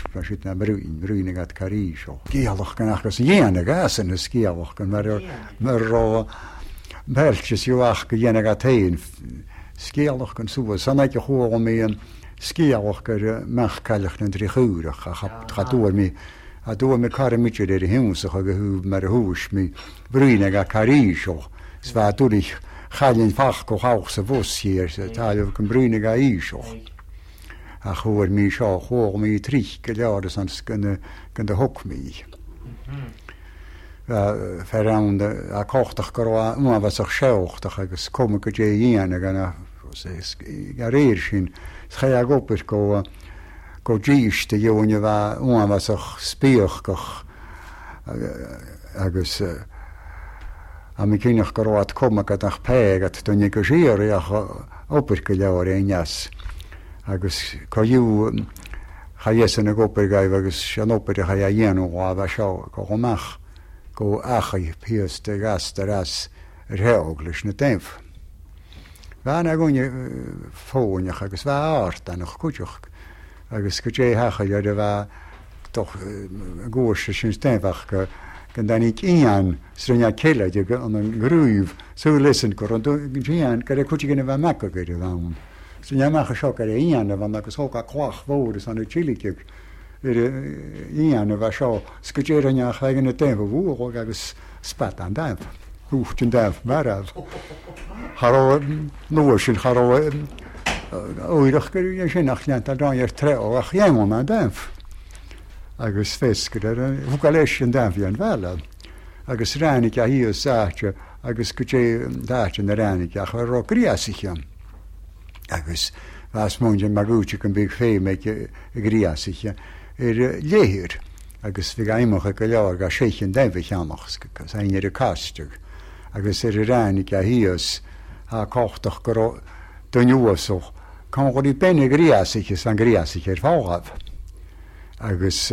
van zit naar bruin gaat Cariso. Skialach kan achgas jene gasen skialach kan maar beltjes joach jene gaat heen. Skialach kan zo sanat je hoor mee een skialach kan mag kallig en drigurig gaat door mee. Door met karmitje de hemels gehoord maar hoes mee bruin gaat Cariso. Zwaar door ik Gallen fach auch so was hier Teil kan bruine Cariso. Ach hoor mij zo hoor mij trich gelade sans kan de hok mij. Verande a kochtig gro maar was ook schauchtig ik kom ik je hier gaan gareerschen schaya gopes go giste jonge was ook speurkig agus a mi kinach gorot komakat ach pegat to negociere ach operkelore enas agus koju hayesen opergai agus shanopere hayeno wa sho komach go achi pieste gasteras reoglish netemf vana gonje foonje agus va art an kujoch agus kuje ha ja va toch goosje sinstevach kan dan ik ian strenja kella je aan een groove zo listen koron do gian kare kuchigene va makko gere vaun strenja ma khashokare ian van dat so ka kwach woorden aan de chilikik ian va sho skujera nya khagene tempo wo gagus spat aan daar hoeft daar maar haro nooshin haro oirig kun je geen nachtje dan je treo ach jij man daar agus feskedar vukaleshin davian vala agus ranika hier sache agus kuche dache ranika kharo kriasicham agus was monje maguchi kan big fe met kriasicha leher agus vigaimo khakala ga shechen daviamachs zijn er kastig agus ranika hier ha kochtig gro donjuoso kan ro die penne kriasicha sangriasicha voraf agus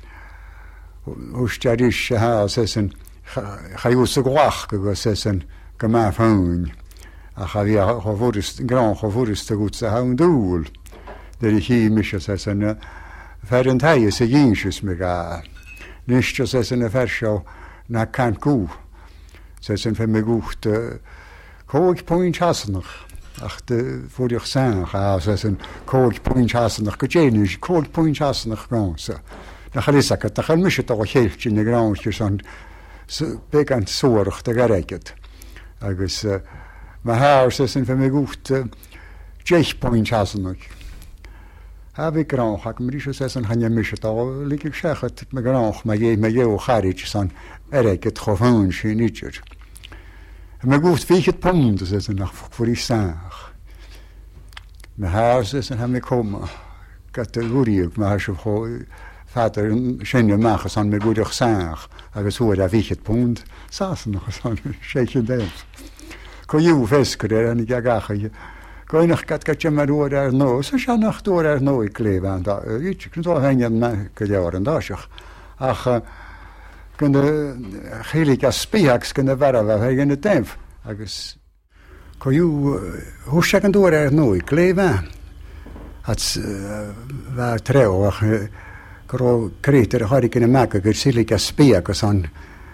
ustadish hasen khayus gwach gosen kama faun a khavia khovurist gran khovurist gut sa handul der hi mishasen ferentay se ginshus mega nishchasen fersho na kanku sesen femegucht koik point hasnach ach de voor je zijn als een kook point hasen nog kujenisch kook point hasen nog ganse dan gaat is dat dan moet je toch helft in de grondjes aan bekend zorg te gerekend agus maar huis is een van mij goed check point hasen nog heb ik grond ga ik me dus zeggen han je moet je toch lik ik zeg het me grond maar je me je garitjes aan ereket gewoon niet me goed vier punt dat is nog voor die zaak. Mijn huis is en hem komen categorie maar zo vader schijnje maken van me goede zaak. Als hoe dat vier punt saß nog zo'n scheetje deel. Kon je veskeren en ik ga je kon je nog katje maar door daar nou zo ja nog door daar nou ik leef aan dat ik kan toch heen naar jaren daar ach kunde gelika spiaks kunde vara in de temp agus koju hoesaken door er nooit kleva het waar treo kro kreter har ik in maken ger silika spiaks aan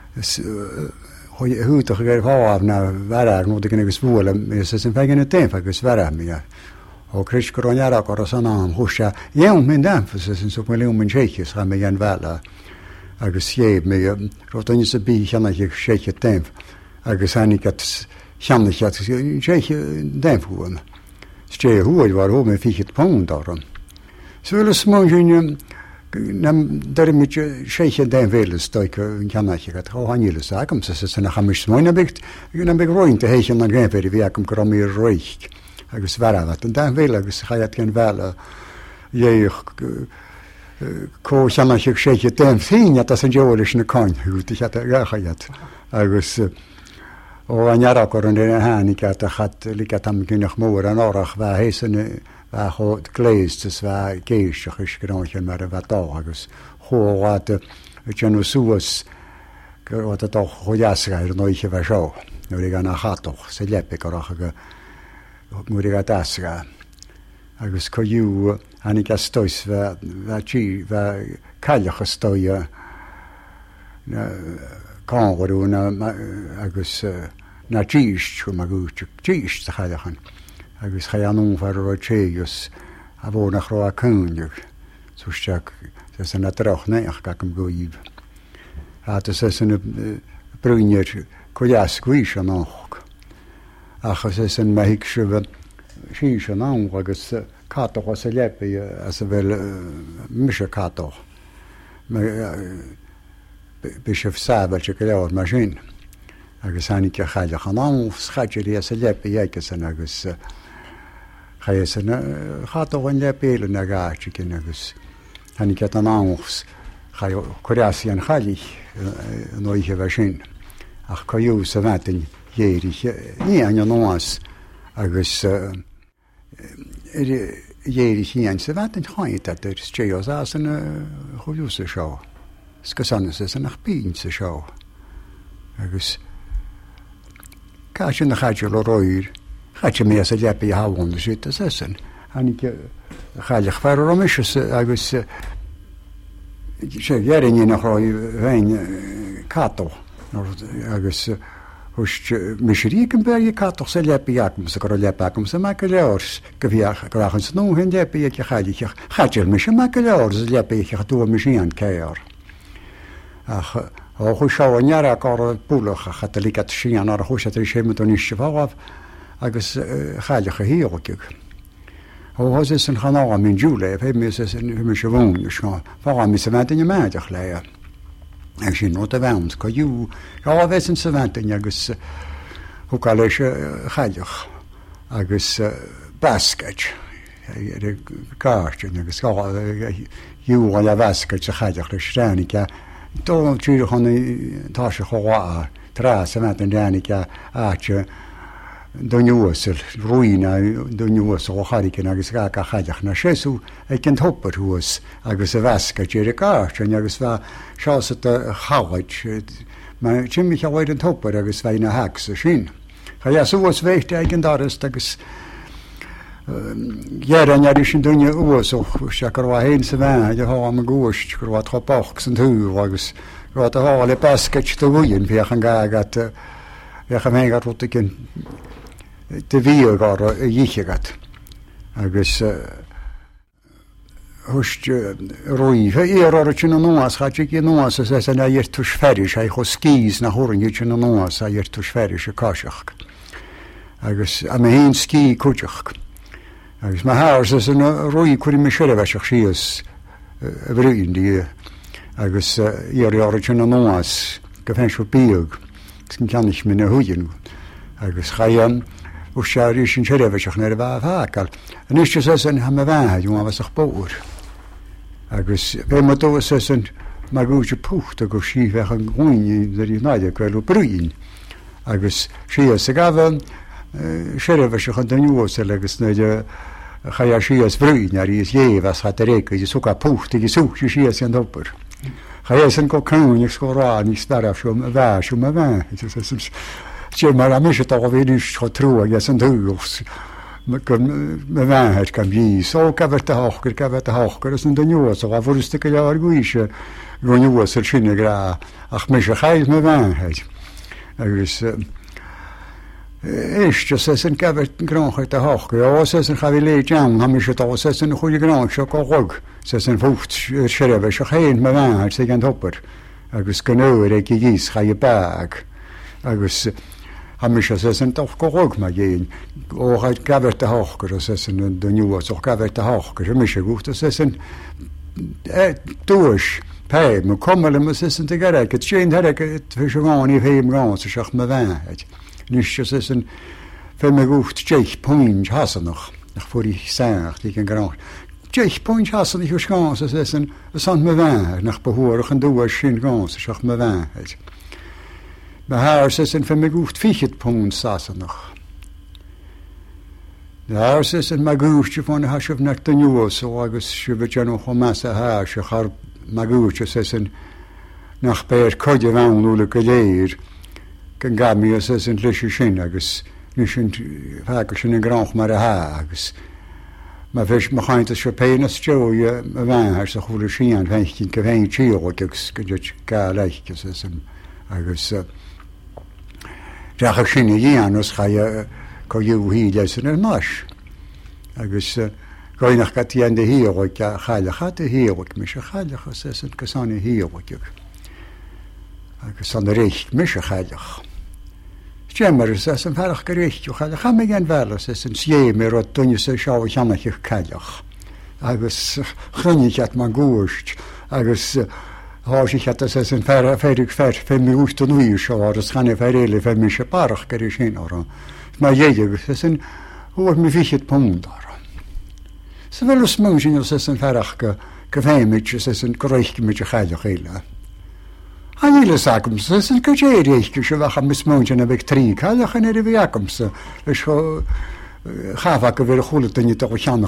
hoe toch ger af na vara moet ik niks voelen is het in de temp agus vara meer o krisch kronjara korosana hoesja jong min dan is zo wel om een jeetjes gaan met vala agus je me rotonje se bi chana je sheke temp agus anikat chana je sheke temp hoen ste hoe waar hoe me fiet pound daarom zullen smonje nam daar met je sheke temp willen stoken chana je gaat hoe han jullie zeggen ze zijn nog maar smoine bikt je nam begroin te hechen dan gaan we weer kom kramir roig agus vara wat dan wil agus ga je het kan wel je ko chama je sheke temp fin ja dat jolish ne kan goed ik had gehad agus o anyara korone hanika ta hat likatam kinach moora norach va hesen va hot kleist va keish geschrontje maar wat agus ho wat genosuos wat toch hojasga nooitje va zo nou die gaan gaat toch se leppe korach moet ik dat asga agus coú hanig a stois bheit caiilecha stoi cáharúna agus na tíist chu a gúte tíist a chailechan agus cha anúfar a tégus a bhór nach rá a cúneach sústeach san na drochnéach ga am goíb. Tá sé san brúneir chuheascuí an nach. Achas sé san mehiic se bheith sí an an agus cátoch a sa lepi as a bhfuil mise cátoch. Bí sih sábailte go leabhar mar sin. Agus hanig a chaileach an an schaidirí a sa lepi éice san agus cha san cátoch an lepéile a gáte cin agus hanig an anhs choreasí an chalich an óithe bheith sin. Ach coú sa bhetain dhéirich ní an nóas agus dhéirich íon sa bhetain chaint a dur stéos as san choú sa seo. Sca sanna sa san nach bín sa seo. Agus cá sin na chaidir le roiir chaite mé a lepa a háhhainna siit a san. Hanig chaileach fear romis agus sé ghearing nach roi bhain cátoch agus misrígan beir cátoch sa lepaíachm sa go lepacham sa me go leors go bhíach goachchan san nó hen lepa a chaileach chaidir me sem me go leor sa lepaíach tú misí an céar. Ach chu seo nearra á búlach a chatalícha sían ar a chuise séime don níos bháh agus chailecha híochaigh. Ó is an chaná mín dúla, fé mé se bhúne fá mí sa bhainteine méideach le. Ag sin nó a bhhaint go dú á bheits an sa bhainteine agus thuá leis chaileach agus basket gáirtein agus dúáil a bhascaid sa chaileach leis rénice. Dó tríú chuna tá se choá trá sa bhaint an rénice áte Dúasil roiine dúas ó charicin agus ga chaideach na séú ag cin topper thuas agus a bheca tíir gáin agus bheit seása a chahaid me timimi bhhaid an topper agus bheith na heasa sin. Cha suas bhéite ag an daras agus Ghearan ar sin dúine uasach se gur bh héon sa bheith de há am gúist gur bh chopach san thuú agus gur a há le basket do bhuiin bhíoch an gagat bhecha mégat rút cin de bhíá a dhíichegat agus thuist roií éar sin an nóas chaite í nóas a san a dhéir tús feris a chu scís na thuranniu sin an nóas a dhéir tús feris a cáiseach. Agus a mé héon cí cúteach. Agus má háir san roií chuirí me seile bheitseach síos a bhrúin dí agus ar sin an nóas go féinseú bíag cin ceannis mi na thuúin agus chaan ó searí sin seirehseach na a bheith hácail. An iste san ha a bheithe dú bheach bóir. Agus bhé mar dó san mar gúte pucht a go sí bheith an gúine ar í náide goilú brúin. Agus si sa gabh seirehseach an daúsa agus naide chaar síos brúin ar íos dhéomh cha a réca í suá pucht í sú síos an doppur. Cha san go cúin scórá ní starafisiúm a bheisiúm a bheith. sé mar a mis a bhíú chu trú a san dúgus me bheitheid gan bhí ó cebhar a hágur cebh a hágur an daúas a bhfuiste go leabhar gúise goúas ar sinna rá ach mis a chaid me bheitheid. Agus éiste sé san cebhar gránchaid a hágur á sé san chabhí lé tean ha mis tá sé san chuide grán seo go rug sé san fucht seirbh se chéint me bheitheid sé an topper agus ganúir ag díos cha i bag agus ha mis sé san doch go rug me géin óchaid gabhart a hágur sé san daúas ó gabhart a hágur mis sé gúta sé san dúis pe me cumile me sé san garré sé fi se gáin í féim rá sa seach me bheitheid. Nís sé san fé me gúcht 10 point hasannach nach fuí seach í an grá. 10 point hasan ich sá sé san me bheith nach behoach an dúas sin gá sa seach me bheitheid. Me haar sé sin fé me gúcht 4 point sasannach. Daar sé sin me gúiste fáin ha sih nach daúas ó agus sibe an chu me a há se char me gúte sé sin nach béir coide bhánúla go léir gan gamí sé sin leis sin agus ní sin fe sin an gránch mar a há agus maar vis me gaan te schepenen stil je waar ze goede zien en weet je geen chill ik het kaartjes is en agus ja geen Janus ga je kan je hier lezen en mas agus ga je nog gaat in de hier ik ga je gaat de hier ik mis ga je is het kasane hier ik agus aan de recht mis ga je Jammer is een verg gericht. Je gaat me geen wel eens. Is een schee meer wat toen je zo zou gaan je kajach. Agus gunnig het maar goed. Agus als ik het is een ver minuten toen we zo dat gaan even hele ver minuten park gericht hoor. Maar je is een hoe me vis het pond daar. Ze willen smoesen als is een verg geveemetjes is een gericht met je kajach hele. Hele zaken, ze zijn kajerichtjes, je wacht met smoentje en ik drie, ga je geen hele werkomsten. Dus ga ik weer goed dat je toch gaan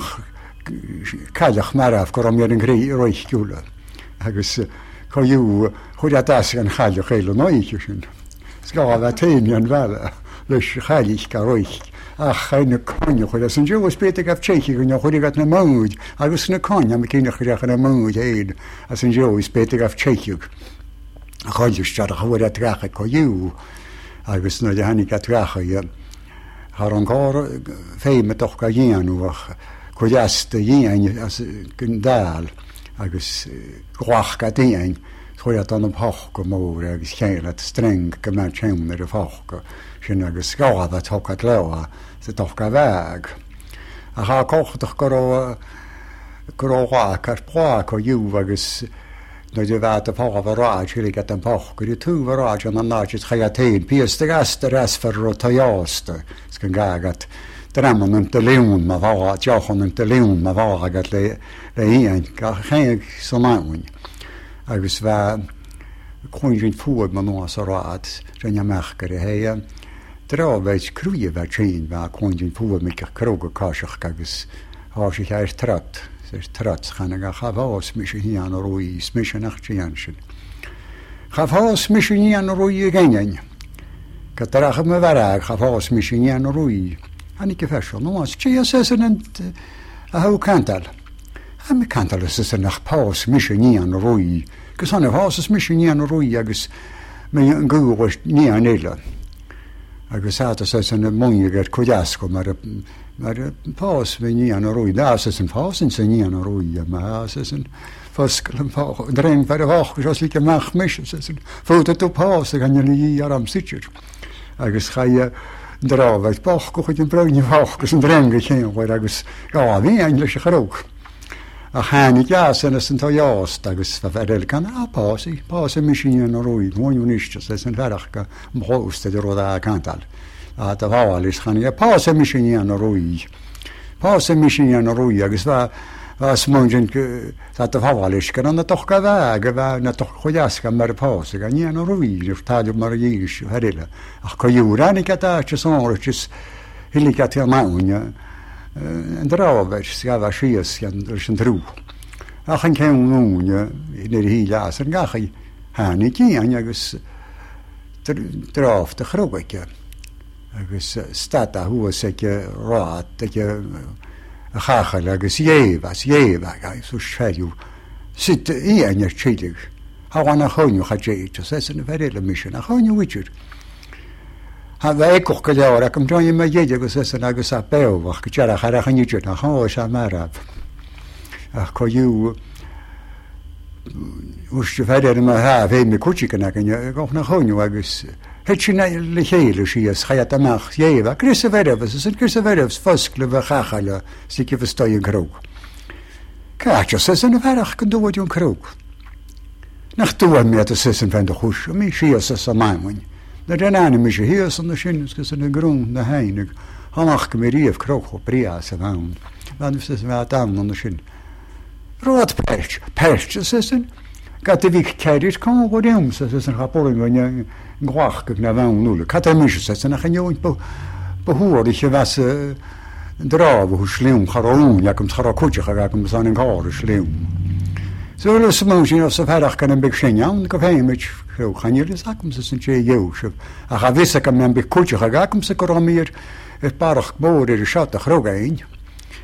kajach maar af, waarom je een roig jule. Dus ga je goed dat als een kajach hele nooitjes. Ska wat heen en wel, dus ga je roig. Ach, geen konje, dat is een jongen speelt af Tsjechië, en je gaat naar moed. Hij was een konje, maar kinderen gaan naar moed heen. Als een jongen speelt af Tsjechië. Chodź, hoe dat traag ik je. Agus no de hanik traag je. Harangar feime toch ka jen nog. Kojaste jen as kundal. Agus gwach ka dien. Tror jag dan op hoog kommer agus geen het streng gemerkt hem de hoog. Sin agus skala dat hok at lewa. Se toch ka weg. Ha kocht toch karo karpoa ko ju agus no de wat op hoog varaj wil ik het een hoog. Je toe varaj en dan naast het gaten. Piers de gast res voor rotajaste. Skan gagat. Drammen en te leeuwen, maar waar jochen en te leeuwen, maar waar gaat le hier geen zo lang. Agus waar konjin voor maar nog zo raad. Zijn je merken hij trouwens kruie wat zien waar konjin voor met kroge kashach agus als je hij strat. Is trots gaan ik gavos misschien hier aan roei smischen nachtjaanschen. Gavos misschien hier aan roei gengen. Katrach me waar gavos misschien hier aan roei. En ik vertel nog eens, je zegt een hoe kantel. En me kantel is een nacht paus misschien hier aan roei. Gezonde paus is misschien hier aan roei. Agus me een goede niet aan Nederland. Agus had het een mooie kojasko maar paus we niet aan roei. Daar is een paus en ze niet aan roei. Maar ze is een verschil paus. Dreng bij de hoog zoals ik mag mischen. Ze is een foto op paus. Dan gaan jullie hier aan zitten. Agus ga je draw uit pach kocht een broodje hoog. Dus een dreng geen waar agus ja wie eigenlijk groot. Gaan niet ja zijn het een jaas. Agus verder kan paus misschien aan roei. Gewoon niet. Ze is een werk moest de roda kantal. Dat wel is gaan je paus misschien aan roei. Paus misschien aan roei. Agus was morgen dat wel is kan dat toch gaan we toch goejas kan maar paus gaan je aan roei. Dus taal maar je herille. Ach kan je urani kataatjes zoals helikat ja maun. En draawers ja was is en er zijn droe. Ach geen noen in de hier zijn ga je hanetje en agus draaf de grootje. Agus staat daar hoe zeg je raad dat je gachel agus je was zo schijf zit hier en je chillig. Hou aan gewoon gaat je iets dat is een verre mission. Gewoon je weet. Wij koken jou dat komt dan je met je dus is een agus apel wacht je daar ga je niet naar gewoon samen. Ach kan je hoe je verder maar hebben met koetje kan je ook naar gewoon agus het je hele is ga je dan maar je wat Chris Ververs is een Chris Ververs vaskle we gachelen zie je versta je kroeg. Kaartjes is een verg kan doen je kroeg. Nach toe met de sissen van de goes misschien is het samen. De renane misje hier is de schönes de grond de heinig. Hanach kemerie kroeg op prias aan. Want is het wat aan de schön. Rood perch sissen. Gaat de week carried kan worden ze is een rapport van je gwach naar van nul. Gaat er misje sissen dan je ook behoor dat je was draven hoe slim garoon ja komt garakotje gaan zijn een gaar slim. Zo los mogen als verder kan een beetje aan kan hij met hoe gaan jullie zaken ze zijn je Josef. Ga wissen kan een beetje kotje gaan ze komen hier het park boven de schat de groot een.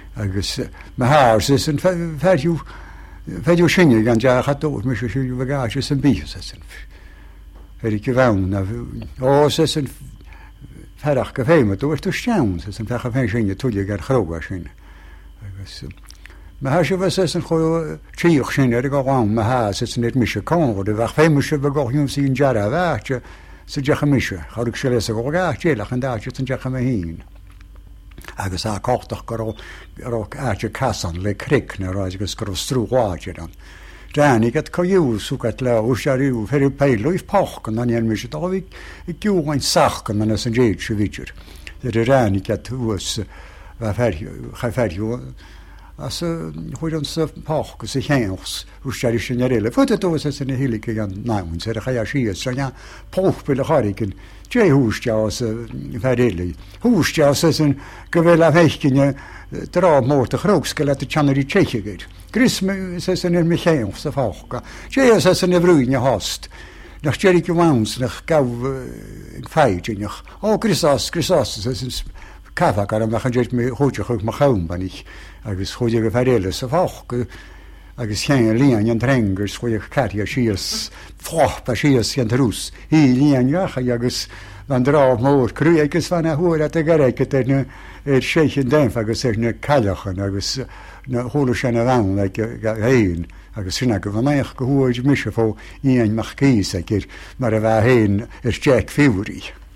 agus haar is an féidir sinne gan deachcható me siú bhagá san bí san. Féidir go bhhain ó san ferach go féime tú tú steann san fecha fé sinne tuide gar chróga sinne. agus me se bh an cho tríoch sin ar go bháin me há san net mise cá de bheith féime se bh goún sín deara bhete sa decha mise, choigh se leis a go gatéach an dáte an decha a hín. agus á cáach go áte casan le cric na ráid agus gur strúháide an. Dánig at coú súgat le úsarú féidir peilúh páchan an mis dáhíh I dúhain sachan an san déad se víidir. De ránig túas chaferú as chuir an sa páchas I chéos úsarú sin réile. Fu dúas san na hiige an náún sé a cha siad san póchpil a charigin dé húste ferréile. Húste san go bhfuil a bhéiccinne rá mórta chrógsca le a teanirí Tcheichegeid. Gris san me chéoch sa fácha. Dé san na bhrúine hást. nach Jerry Wans nach gaf feitach grisás cafa gar am nachchan mé hóideach mar cham ban ich agus chuide go feréile sa fách agus chéan líon an drengers chuoh caria sios fách a sios an rús í líonjacha agus van rá mór cruú agus fanna thuair a garéice nu séchen déimh agus na cailechan agus na hóla se a bhain le héin agus sinna go bhnéoch go thuid mise fó íon mach cíos gur mar a bheit héin Jack fiúí.